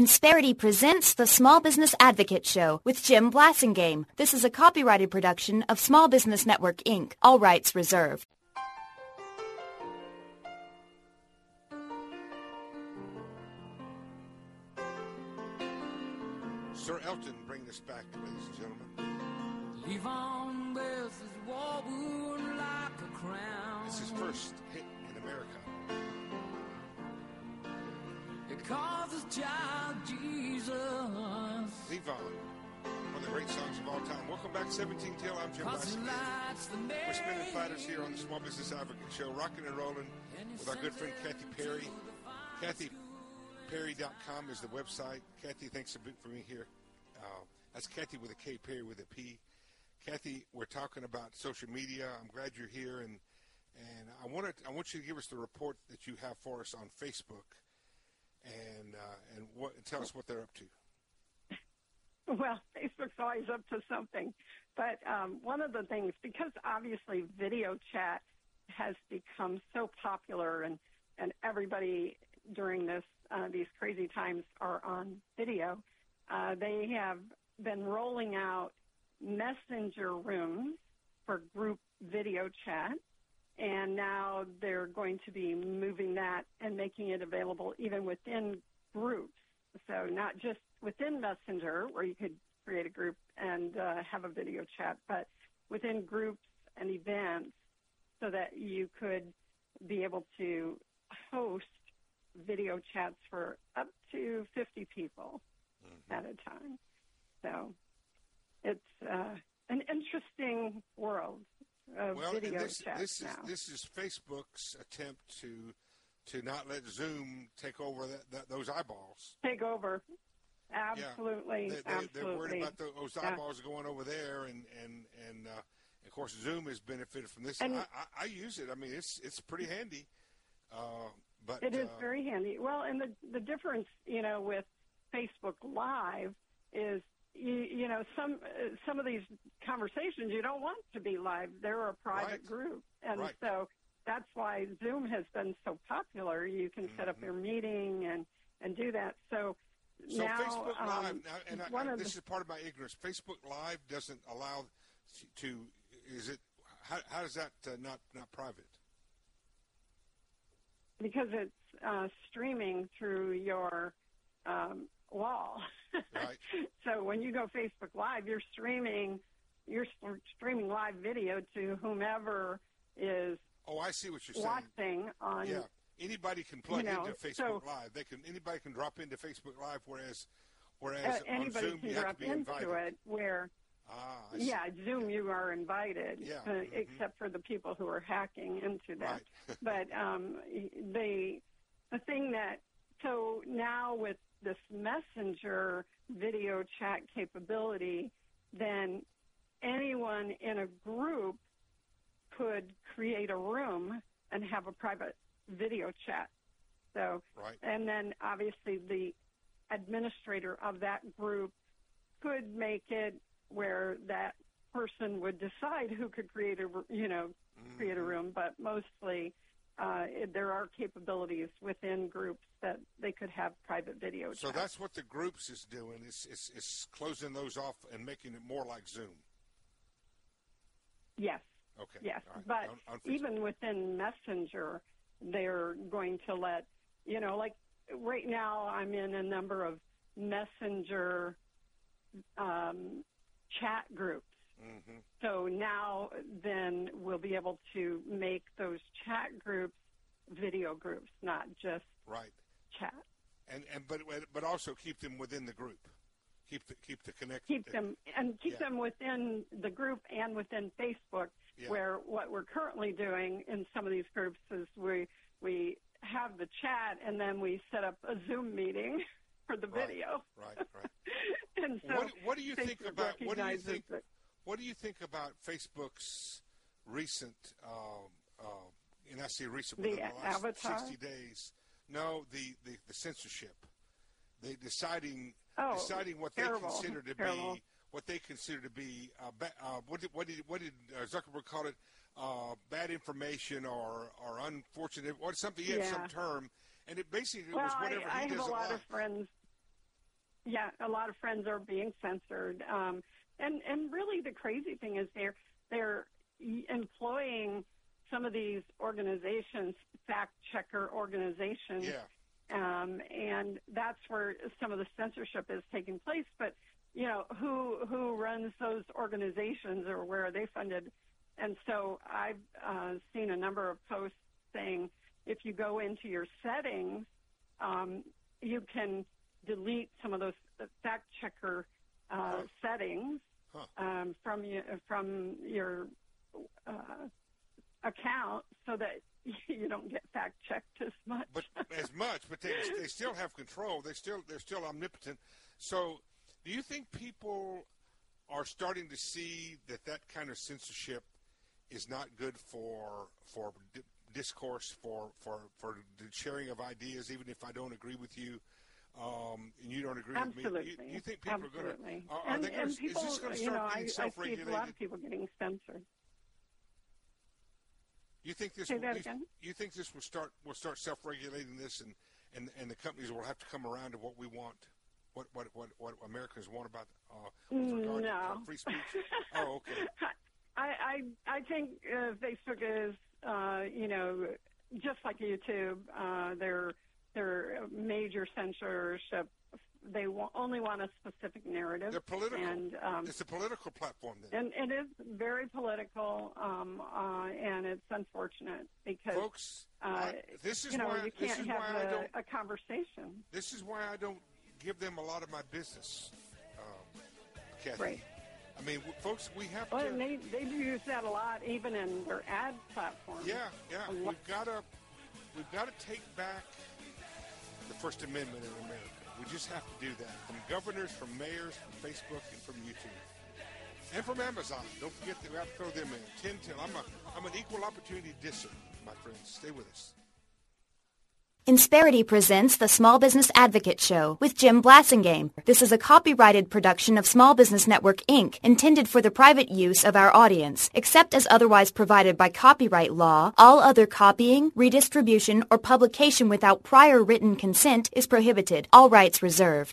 Insperity presents the Small Business Advocate Show with Jim Blasingame. This is a copyrighted production of Small Business Network, Inc., all rights reserved. Sir Elton, bring this back, ladies and gentlemen. Leave on West is war wound like a crown. It's his first hit in America. It causes child Jesus. Leave on. One of the great songs of all time. Welcome back, 17 Till. I'm Jim Blasingame. We're spinning fighters here on the Small Business Advocate Show, rocking and rolling with our good friend Kathy Perry. KathyPerry.com is the website. Kathy, thanks for being here. That's Kathy with a K, Perry with a P. Kathy, we're talking about social media. I'm glad you're here, and I want you to give us the report that you have for us on Facebook, and tell us what they're up to. Well, Facebook's always up to something, but one of the things, because obviously video chat has become so popular, and everybody during these crazy times are on video, they have been rolling out messenger rooms for group video chat, and now they're going to be moving that and making it available even within groups. So not just within Messenger, where you could create a group and have a video chat, but within groups and events, so that you could be able to host video chats for up to 50 people at a time. So it's an interesting world of video chats now. This is Facebook's attempt to not let Zoom take over those eyeballs. Take over. Absolutely. Yeah. They're worried about those eyeballs going over there, and of course Zoom has benefited from this. And I use it. I mean, it's pretty handy. But it is very handy. Well, and the difference, with Facebook Live is, some of these conversations you don't want to be live. They're a private group, and so that's why Zoom has been so popular. You can set up your meeting and do that. So now, Facebook Live, and this is part of my ignorance. Facebook Live doesn't allow to. Is it? How is that not private? Because it's streaming through your wall. Right. So when you go Facebook Live, you're streaming live video to whomever is. Oh, I see what you're saying. Watching on. Yeah. Anybody can plug into Facebook Live. Anybody can drop into Facebook Live, whereas on Zoom you have to be invited. Anybody can drop into it. Where. Zoom, you are invited, except for the people who are hacking into that. Right. But the thing that, so now with this messenger video chat capability, then anyone in a group could create a room and have a private video chat. So, and then obviously the administrator of that group could make it where that person would decide who could create a room, but mostly there are capabilities within groups that they could have private video chats. So that's what the groups is doing, is closing those off and making it more like Zoom. Yes. Okay. Yes, right. But even within Messenger, they're going to let, like right now I'm in a number of Messenger chat groups. Mm-hmm. So now then we'll be able to make those chat groups video groups, not just chat. But also keep them within the group. Keep the connection. Keep them within the group and within Facebook. Yeah. Where what we're currently doing in some of these groups is we have the chat and then we set up a Zoom meeting for the video. Right. And so what do you think about what do you think about Facebook's recent and I say recent within the last avatar? 60 days? No, the censorship. They deciding what terrible, they consider to terrible. be what they consider to be what did Zuckerberg call it? Bad information or unfortunate or something. He had some term, and it basically was whatever he doesn't like. I have a lot of friends Yeah, a lot of friends are being censored. And really the crazy thing is they're employing some of these organizations, fact-checker organizations, and that's where some of the censorship is taking place. But, you know, who runs those organizations, or where are they funded? And so I've seen a number of posts saying if you go into your settings, you can delete some of those fact-checker settings from your account, so that you don't get fact-checked as much. But they still have control. They're still omnipotent. So, do you think people are starting to see that kind of censorship is not good for discourse, for the sharing of ideas, even if I don't agree with you, and you don't agree with me? You think people are going to? Is this going to start getting self-regulated? I see a lot of people getting censored. You think this? Say that again? You think this will start self-regulating this, and the companies will have to come around to what we want, what Americans want about with regard to free speech? Oh, okay. I think Facebook is, just like YouTube, their major censorship. They only want a specific narrative. They're political. And, it's a political platform then. And it is very political, and it's unfortunate because, folks, this is why you can't have a conversation. This is why I don't give them a lot of my business, Kathy. Right. I mean, folks, we have to. Well, they use that a lot, even in their ad platforms. Yeah. We've got to take back the First Amendment in America. We just have to do that. From governors, from mayors, from Facebook, and from YouTube. And from Amazon. Don't forget that we have to throw them in. 10-10. I'm an equal opportunity disser, my friends. Stay with us. Insperity presents the Small Business Advocate Show with Jim Blasingame. This is a copyrighted production of Small Business Network, Inc., intended for the private use of our audience. Except as otherwise provided by copyright law, all other copying, redistribution, or publication without prior written consent is prohibited. All rights reserved.